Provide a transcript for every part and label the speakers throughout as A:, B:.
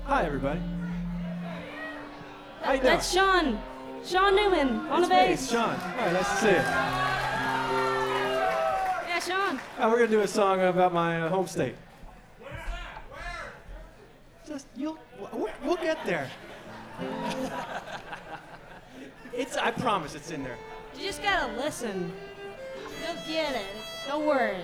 A: Hi, everybody. How you doing?
B: That's Sean. Sean Newman on the bass.
A: Sean. All right, nice to see you.
B: Yeah, Sean.
A: We're gonna do a song about my home state. Just we'll get there. I promise it's in there.
B: You just gotta listen. You'll get it. Don't worry.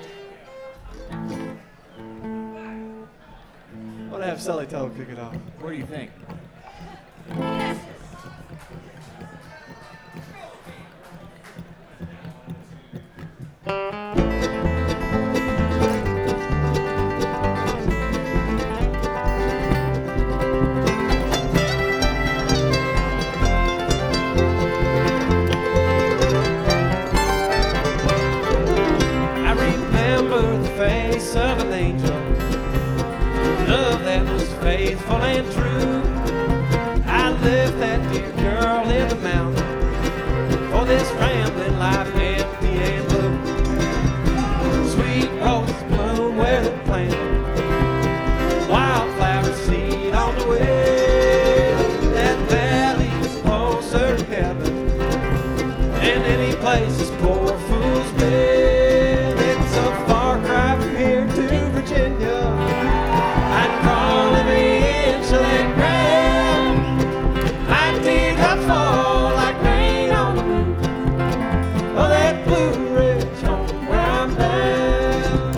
A: I want to have Sally Tello kick it off.
C: What do you think?
A: I remember the face of an angel, love that was faithful and true. I left that dear girl in the mountain for this rambling life, empty and blue. Sweet roses bloom where they're planted, wildflower seed on the way. That valley's closer to heaven than any place this poor fool's been. It's a far cry from here to Virginia. I'd crawl every inch of that ground. I'd dig up fall like rain on the roof of that Blue Ridge home where I'm bound.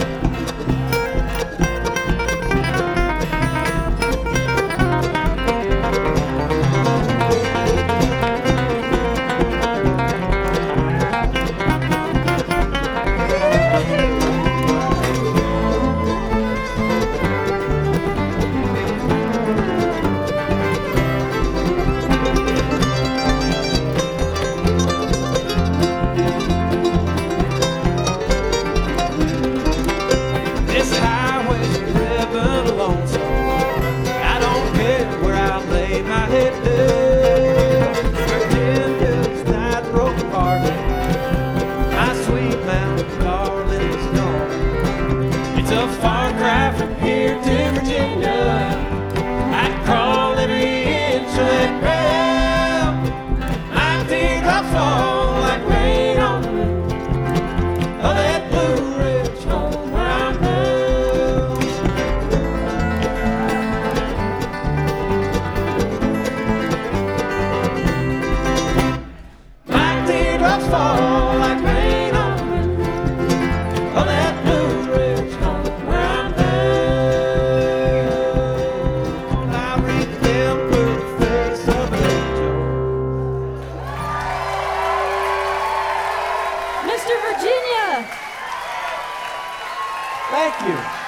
A: This highway's driven lonesome. I don't care where I lay my head down. Virginia's that broken hearted. My sweet mountain darling is gone. It's a far cry from here to Virginia. I'd crawl every inch of that ground. I'd dig up fall like rain on the roof of that Blue Ridge home where I'm bound. My teardrops fall like rain on the roof of that Blue Ridge home where I'm bound. I remember the face of an angel.
B: Mr. Virginia.
A: Thank you.